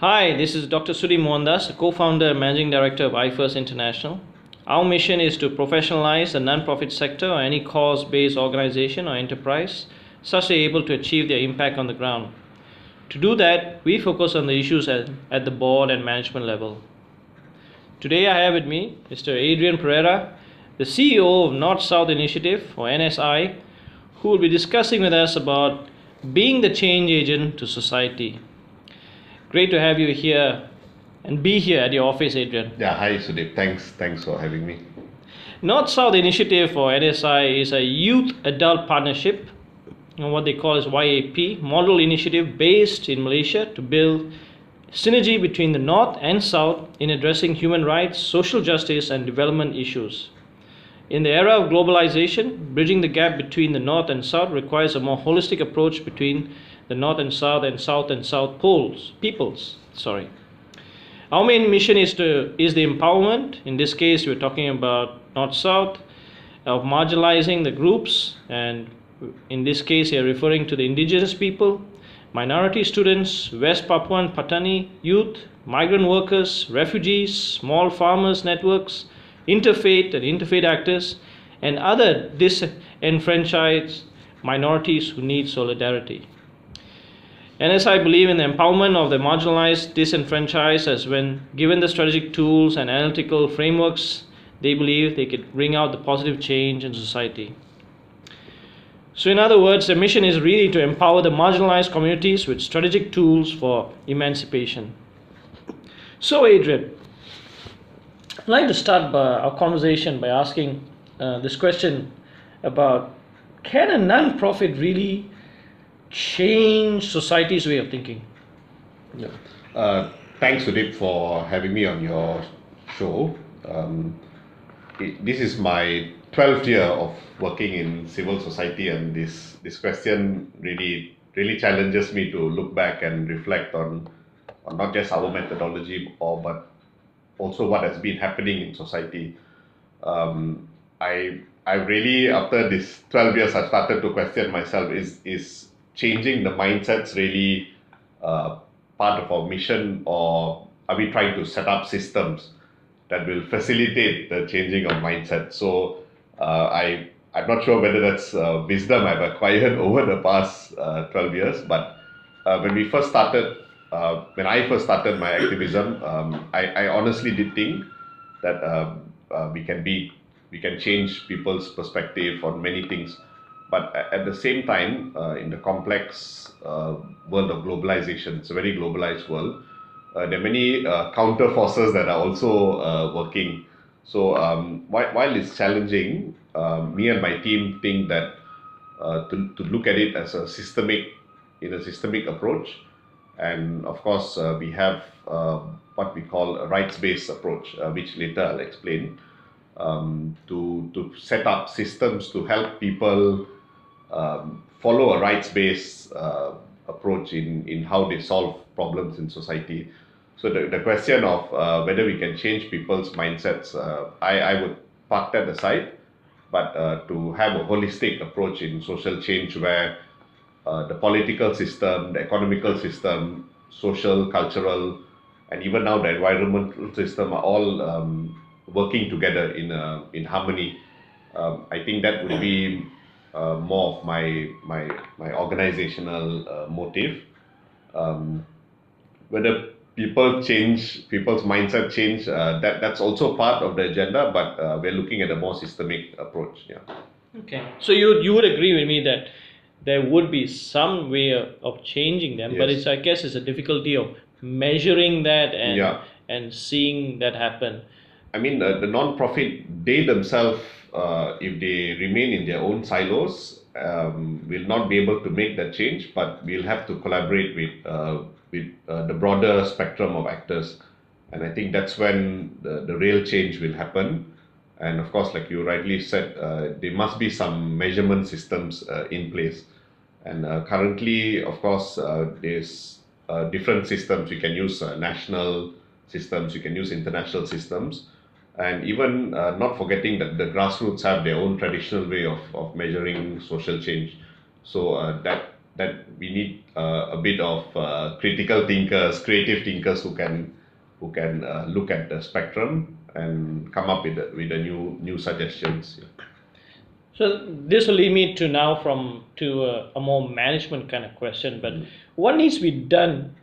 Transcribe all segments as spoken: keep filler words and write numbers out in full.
Hi, this is Doctor Sudhi Mohandas, co-founder and managing director of iFirst International. Our mission is to professionalize the non-profit sector or any cause-based organization or enterprise such they are able to achieve their impact on the ground. To do that, we focus on the issues at, at the board and management level. Today I have with me Mister Adrian Pereira, the C E O of North-South Initiative or N S I, who will be discussing with us about being the change agent to society. Great to have you here and be here at your office, Adrian. Yeah, hi Sudeep. Thanks, thanks for having me. North-South Initiative or N S I is a youth adult partnership, or what they call as Y A P, model initiative based in Malaysia to build synergy between the North and South in addressing human rights, social justice and development issues. In the era of globalization, bridging the gap between the North and South requires a more holistic approach between the North and South and South and South poles, peoples, sorry. Our main mission is to is the empowerment. In this case, we're talking about North-South, of marginalizing the groups, and in this case, you're referring to the indigenous people, minority students, West Papuan Patani youth, migrant workers, refugees, small farmers networks, interfaith and interfaith actors, and other disenfranchised minorities who need solidarity. N S I believe in the empowerment of the marginalized, disenfranchised, as when given the strategic tools and analytical frameworks, they believe they could bring out the positive change in society. So in other words, the mission is really to empower the marginalized communities with strategic tools for emancipation. So Adrian, I'd like to start by our conversation by asking uh, this question about, can a non-profit really change society's way of thinking? Yeah. Uh, thanks Sudeep for having me on your show. Um, it, this is my twelfth year of working in civil society, and this this question really really challenges me to look back and reflect on, on not just our methodology, or but also what has been happening in society. Um, I I really, after this twelve years, I started to question myself: is is changing the mindsets really uh, part of our mission, or are we trying to set up systems that will facilitate the changing of mindset? So uh, I I'm not sure whether that's uh, wisdom I've acquired over the past uh, twelve years, but uh, when we first started, uh, when I first started my activism, um, I, I honestly did think that um, uh, we can be we can change people's perspective on many things. But at the same time, uh, in the complex uh, world of globalization, it's a very globalized world, uh, there are many uh, counter forces that are also uh, working. So um, while, while it's challenging, uh, me and my team think that uh, to, to look at it as a systemic, in a systemic approach. And of course, uh, we have uh, what we call a rights-based approach, uh, which later I'll explain, um, to, to set up systems to help people Um, follow a rights-based uh, approach in, in how they solve problems in society. So the, the question of uh, whether we can change people's mindsets, uh, I, I would park that aside, but uh, to have a holistic approach in social change where uh, the political system, the economical system, social, cultural, and even now the environmental system are all um, working together in, uh, in harmony. Um, I think that would be Uh, more of my my my organizational uh, motive. Um, whether people change, people's mindset change, uh, that that's also part of the agenda. But uh, we're looking at a more systemic approach. Yeah. Okay. So you you would agree with me that there would be some way of, of changing them, yes. But it's I guess it's a difficulty of measuring that and yeah. and seeing that happen. I mean, uh, the non-profit, they themselves, uh, if they remain in their own silos, um, will not be able to make that change, but we'll have to collaborate with, uh, with uh, the broader spectrum of actors. And I think that's when the, the real change will happen. And of course, like you rightly said, uh, there must be some measurement systems uh, in place. And uh, currently, of course, uh, there's uh, different systems. You can use uh, national systems, you can use international systems. And even uh, not forgetting that the grassroots have their own traditional way of, of measuring social change. So uh, that that we need uh, a bit of uh, critical thinkers, creative thinkers who can who can uh, look at the spectrum and come up with a, with a new new suggestions. Yeah. So this will lead me to now from to a, a more management kind of question. But Mm. what needs to be done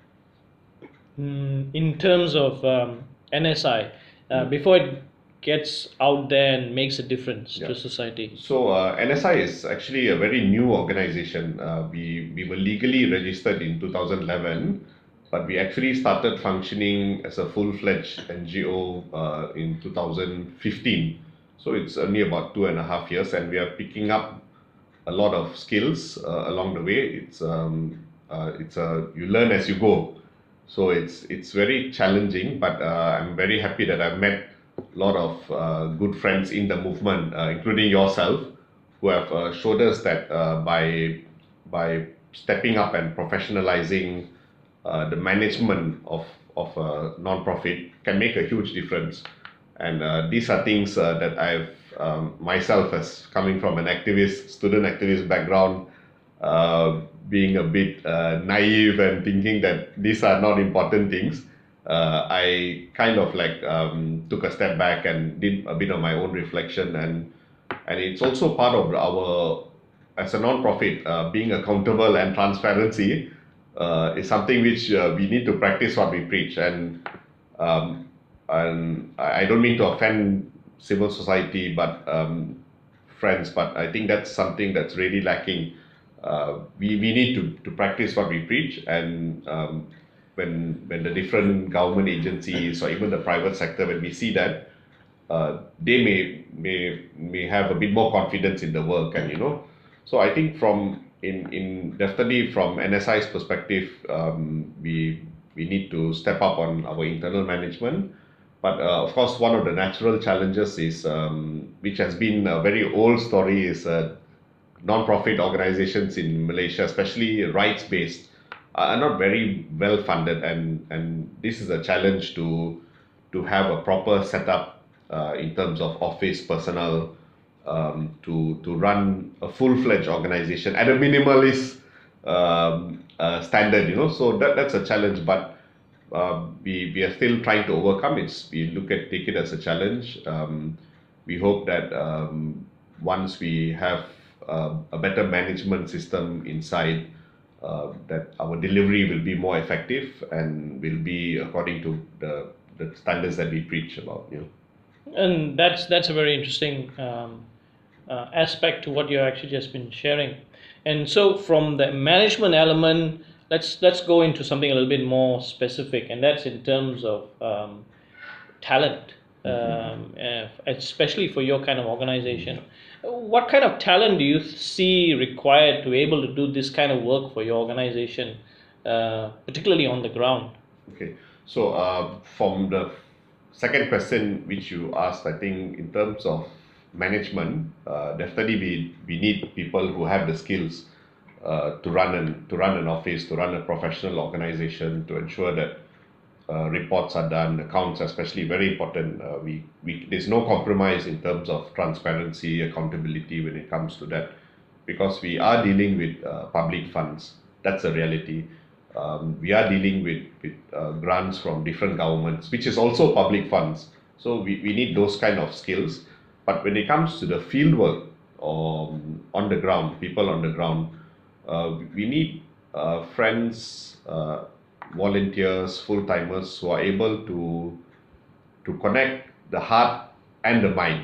mm, in terms of um, N S I uh, before it gets out there and makes a difference Yeah. to society? So uh, N S I is actually a very new organization. Uh, we we were legally registered in two thousand eleven, but we actually started functioning as a full-fledged N G O uh, in two thousand fifteen. So it's only about two and a half years, and we are picking up a lot of skills uh, along the way. It's um, uh, it's a you learn as you go, so it's it's very challenging. But uh, I'm very happy that I've met a lot of uh, good friends in the movement, uh, including yourself, who have uh, showed us that uh, by by stepping up and professionalizing uh, the management of of a non-profit can make a huge difference. And uh, these are things uh, that I've um, myself, as coming from an activist, student activist background, uh, being a bit uh, naive and thinking that these are not important things, uh, I kind of like um, took a step back and did a bit of my own reflection. and and it's also part of our, as a non-profit, uh, being accountable and transparency uh, is something which uh, we need to practice what we preach. And um, and I I don't mean to offend civil society, but um, friends, but I think that's something that's really lacking. Uh, we, we need to, to practice what we preach, and um, when when the different government agencies or even the private sector, when we see that, uh, they may may may have a bit more confidence in the work. And you know, so I think from in in definitely from N S I's perspective, um, we we need to step up on our internal management. But uh, of course, one of the natural challenges is, um, which has been a very old story, is uh, non-profit organizations in Malaysia, especially rights-based, are not very well funded, and and this is a challenge to to have a proper setup uh, in terms of office personnel, um, to to run a full-fledged organization at a minimalist um, uh, standard. You know, so that that's a challenge, but uh, we we are still trying to overcome it. We look at take it as a challenge. Um, we hope that um, once we have uh, a better management system inside, uh, that our delivery will be more effective and will be according to the the standards that we preach about. You know. And that's that's a very interesting um, uh, aspect to what you've actually just been sharing. And so, from the management element, let's let's go into something a little bit more specific, and that's in terms of um, talent, um, uh, especially for your kind of organization. What kind of talent do you see required to be able to do this kind of work for your organization, uh, particularly on the ground? Okay, so uh, from the second question which you asked, I think in terms of management, uh, definitely we, we need people who have the skills uh, to run an to run an office, to run a professional organization, to ensure that uh, reports are done, accounts, especially very important. Uh, we, we there's no compromise in terms of transparency, accountability when it comes to that, because we are dealing with uh, public funds. That's a reality. Um, we are dealing with, with uh, grants from different governments, which is also public funds. So we, we need those kind of skills. But when it comes to the field work, um, on the ground, people on the ground, uh, we need uh, friends, uh, volunteers, full-timers who are able to to connect the heart and the mind.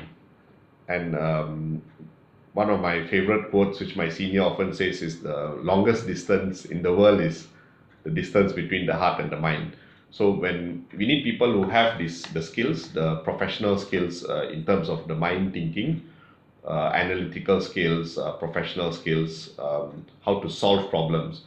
And um, one of my favorite quotes, which my senior often says, is the longest distance in the world is the distance between the heart and the mind. So when we need people who have this the skills, the professional skills uh, in terms of the mind thinking, uh, analytical skills, uh, professional skills, um, how to solve problems,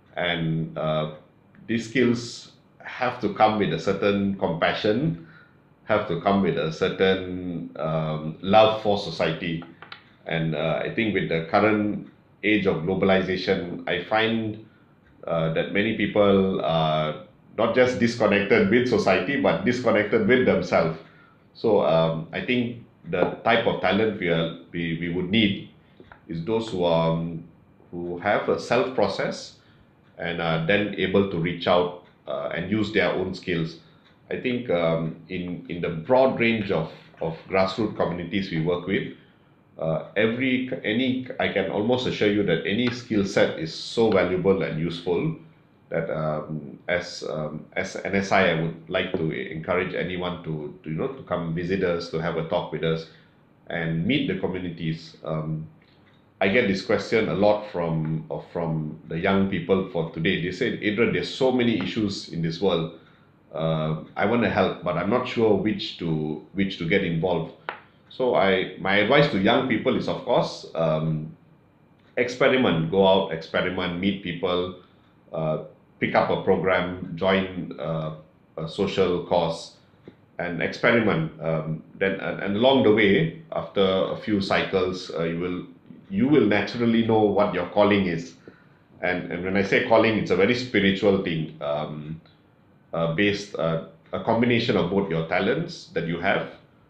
and uh, these skills have to come with a certain compassion, have to come with a certain um, love for society. And uh, I think with the current age of globalization, I find uh, that many people are not just disconnected with society, but disconnected with themselves. So um, I think the type of talent we, are, we, we would need is those who are um, who have a self process and are then able to reach out uh, and use their own skills. I think um, in in the broad range of of grassroots communities we work with, uh, every any I can almost assure you that any skill set is so valuable and useful that um, as um, as N S I, I would like to encourage anyone to, to you know to come visit us, to have a talk with us, and meet the communities. Um, I get this question a lot from uh, from the young people for today. They say, Adrian, there's so many issues in this world. Uh, I want to help, but I'm not sure which to which to get involved. So I my advice to young people is, of course, um, experiment, go out, experiment, meet people, uh, pick up a program, join uh, a social cause, and experiment. Um, then and, and along the way, after a few cycles, uh, you will you will naturally know what your calling is. And and when I say calling, it's a very spiritual thing. Um, Uh, based uh, a combination of both your talents that you have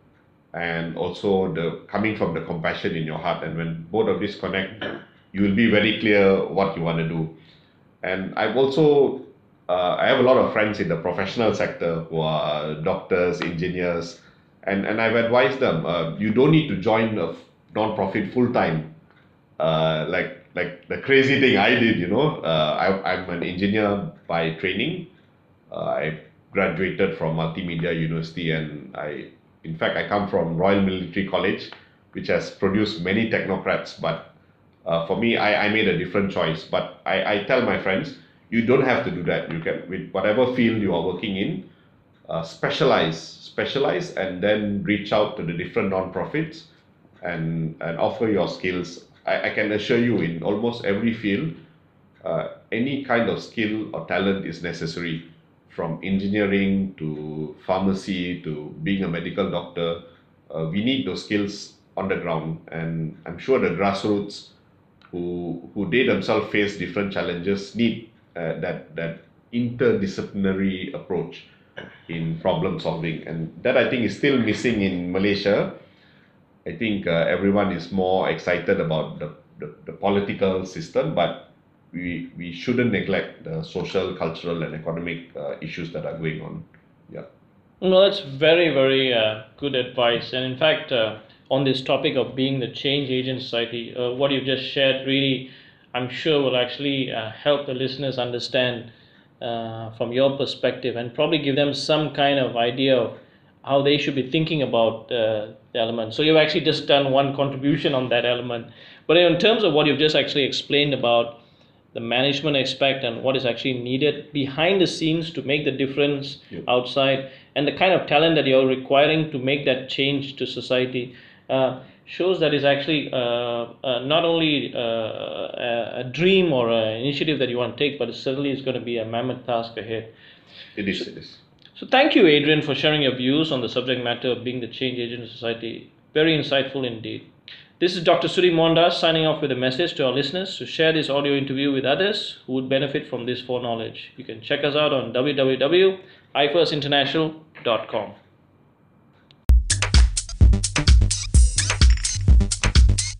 and also the coming from the compassion in your heart. And when both of these connect, you will be very clear what you want to do. And I've also uh, I have a lot of friends in the professional sector who are doctors, engineers, and and I've advised them, uh, you don't need to join a non-profit full time. Uh, like like the crazy thing I did, you know, uh, I, I'm an engineer by training. Uh, I graduated from Multimedia University, and I, in fact, I come from Royal Military College, which has produced many technocrats. But uh, for me, I, I made a different choice. But I, I tell my friends, you don't have to do that. You can, with whatever field you are working in, uh, specialize, specialize, and then reach out to the different non-profits and, and offer your skills. I, I can assure you, in almost every field, uh, any kind of skill or talent is necessary. From engineering to pharmacy to being a medical doctor, uh, we need those skills on the ground. And I'm sure the grassroots who who they themselves face different challenges need uh, that that interdisciplinary approach in problem solving. And that, I think, is still missing in Malaysia. I think uh, everyone is more excited about the, the, the political system, but we we shouldn't neglect the social, cultural, and economic uh, issues that are going on. Yeah. No, that's very, very uh, good advice. And in fact, uh, on this topic of being the change agent society, uh, what you've just shared really, I'm sure, will actually uh, help the listeners understand uh, from your perspective, and probably give them some kind of idea of how they should be thinking about uh, the element. So you've actually just done one contribution on that element. But in terms of what you've just actually explained about the management aspect and what is actually needed behind the scenes to make the difference yep. outside, and the kind of talent that you're requiring to make that change to society, uh, shows that is actually uh, uh, not only uh, a dream or an initiative that you want to take, but it certainly is going to be a mammoth task ahead. It is, it is. So thank you, Adrian, for sharing your views on the subject matter of being the change agent in society. Very insightful indeed. This is Doctor Suri Mohandas signing off with a message to our listeners to share this audio interview with others who would benefit from this foreknowledge. You can check us out on w w w dot i first international dot com.